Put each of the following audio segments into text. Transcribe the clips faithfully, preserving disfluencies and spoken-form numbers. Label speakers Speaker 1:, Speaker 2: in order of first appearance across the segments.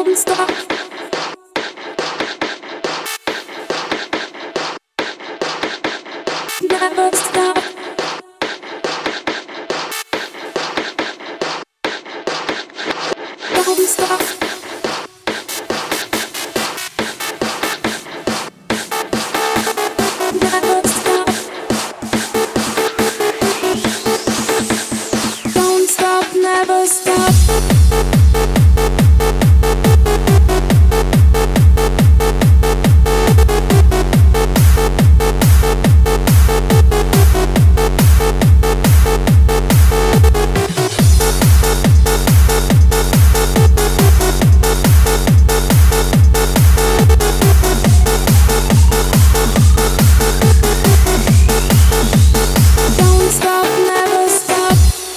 Speaker 1: Don't stop. Never stop. Don't stop. Never stop. Don't stop, never stop. Don't stop, never stop.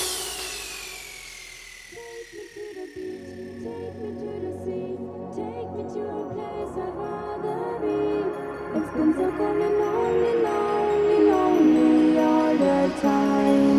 Speaker 1: Take me to the beach, take me to the sea, take me to a place I'd rather be. It's been so cold and lonely, lonely, lonely all the time.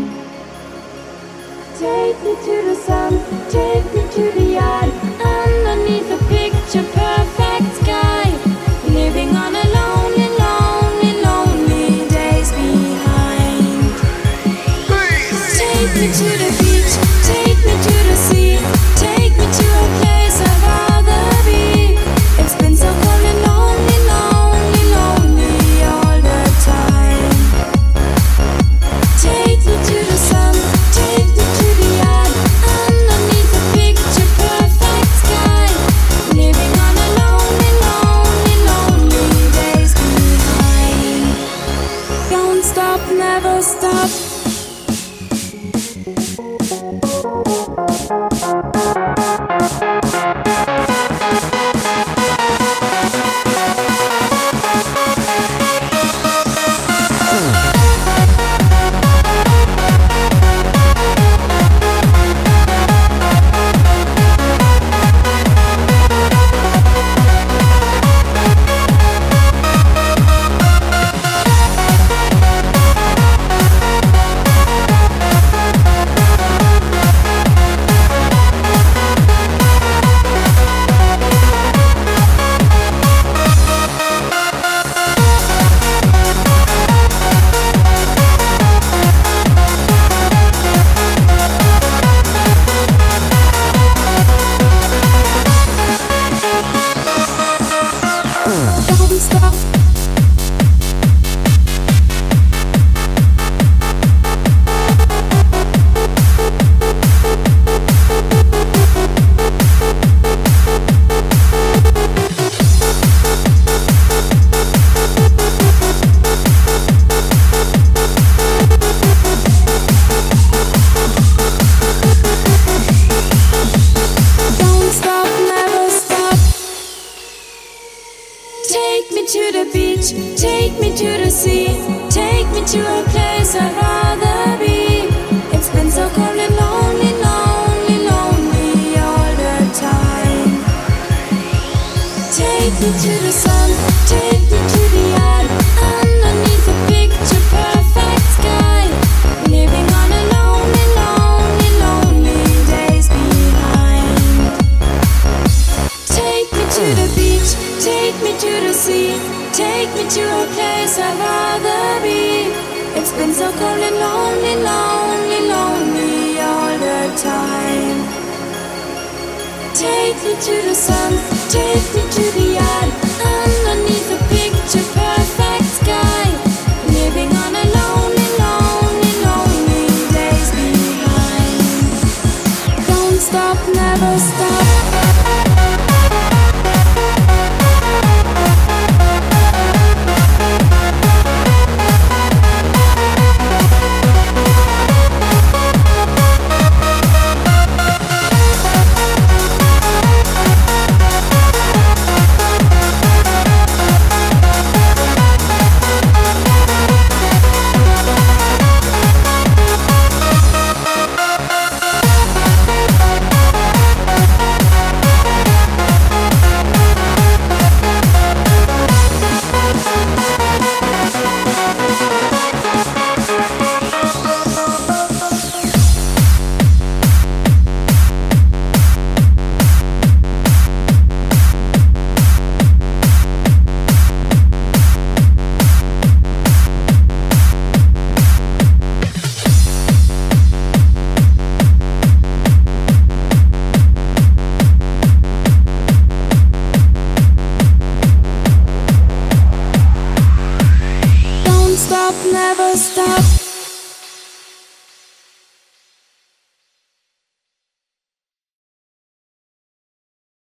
Speaker 1: Take me to the sun, take me to the yard, underneath a picture perfect sky. Living on a lonely, lonely, lonely days behind. Take me to the beach, take me to the sea, take me to a place I'd rather be. It's been so cold and lonely, lonely, lonely all the time. Take me to the sun, take me to the yard, underneath a picture perfect sky. Living on a lonely, lonely, lonely days behind. Don't stop, never stop. Don't stop. Don't stop, never stop. Take me to the beach, take me to the sea, take me to a place I'd rather be. It's been so cold and lonely, lonely, lonely all the time. Take me to the sun, take me to the yard, underneath a picture perfect sky. Living on a lonely, lonely, lonely days behind. Take me to the beach, take me to the sea, take me to a place I'd rather be. It's been so cold and lonely, lonely, lonely all the time. Take me to the sun, take me to the yard, underneath a picture perfect sky. Living on a lonely, lonely, lonely days behind. Don't stop, never stop. never stop.